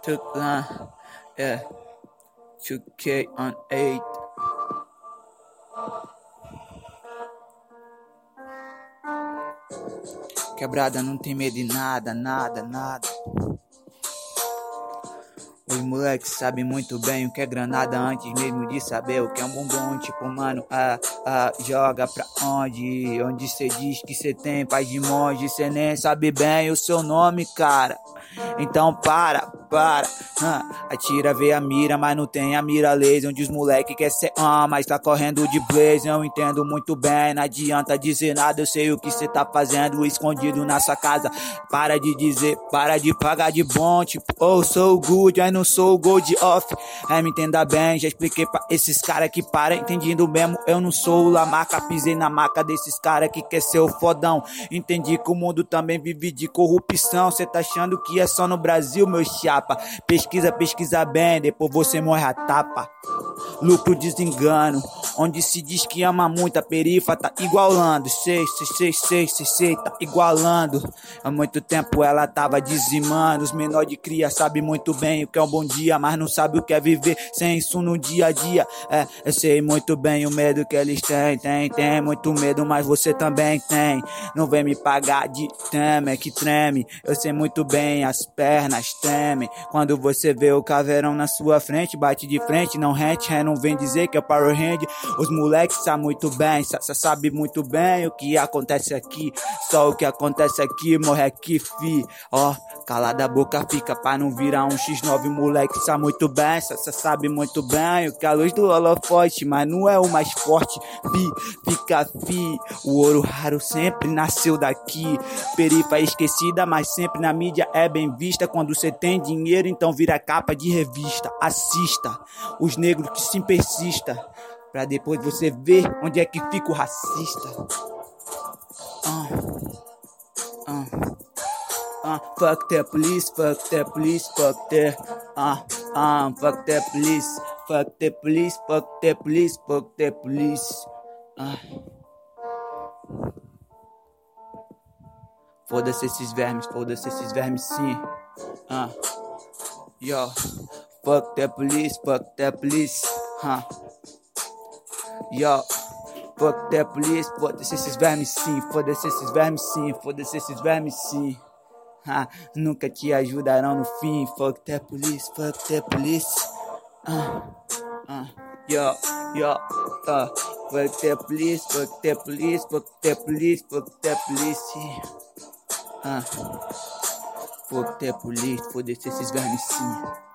Took yeah, 2K on 8. Quebrada não tem medo de nada, nada, nada. Os moleques sabem muito bem o que é granada antes mesmo de saber o que é um bumbum. Tipo, mano, joga pra onde? Onde cê diz que cê tem paz de monge, cê nem sabe bem o seu nome, cara. Então para, atira, vê a mira, mas não tem a mira laser. Onde os moleque quer ser mas tá correndo de blaze. Eu entendo muito bem, não adianta dizer nada. Eu sei o que cê tá fazendo escondido na sua casa. Para de dizer, para de pagar de bom. Tipo, oh, sou good, aí não sou gold off. Me entenda bem, já expliquei pra esses cara que para entendendo mesmo. Eu não sou o Lamarca, pisei na maca desses cara que quer ser o fodão. Entendi que o mundo também vive de corrupção. Cê tá achando que é só no Brasil, meu chapa? Pesquisa bem, depois você morre a tapa. Lucro, desengano, onde se diz que ama muito, a perifa tá igualando. Sei, tá igualando. Há muito tempo ela tava dizimando. Os menores de cria sabem muito bem o que é um bom dia, mas não sabe o que é viver sem isso no dia a dia. Eu sei muito bem o medo que eles têm. Tem muito medo, mas você também tem. Não vem me pagar de treme, que treme. Eu sei muito bem, as pernas tremem quando você vê o caveirão na sua frente. Bate de frente, não rente, não vem dizer que é Power Hand. Os moleques sabem muito bem, sabe muito bem o que acontece aqui. Só o que acontece aqui, morre aqui, fi. Ó, calada a boca fica pra não virar um X9. Moleque sabe muito bem, sabe muito bem o que é a luz do holofote, mas não é o mais forte, fica. O ouro raro sempre nasceu daqui. Perifa esquecida, mas sempre na mídia é bem vista. Quando cê tem dinheiro, então vira capa de revista. Assista os negros que se persista, pra depois você ver onde é que fica o racista. Fuck the police, fuck the police, fuck the fuck the police, fuck the police, fuck the police, fuck the police. Foda-se esses vermes sim. Yo, fuck the police, Yo, fuck the police, foda-se esses vermes sim, foda-se esses vermes sim. Nunca te ajudarão no fim. Fuck the police, Yo, fuck the police, fuck the police, fuck the police, fuck the police, foda-se esses vermes sim.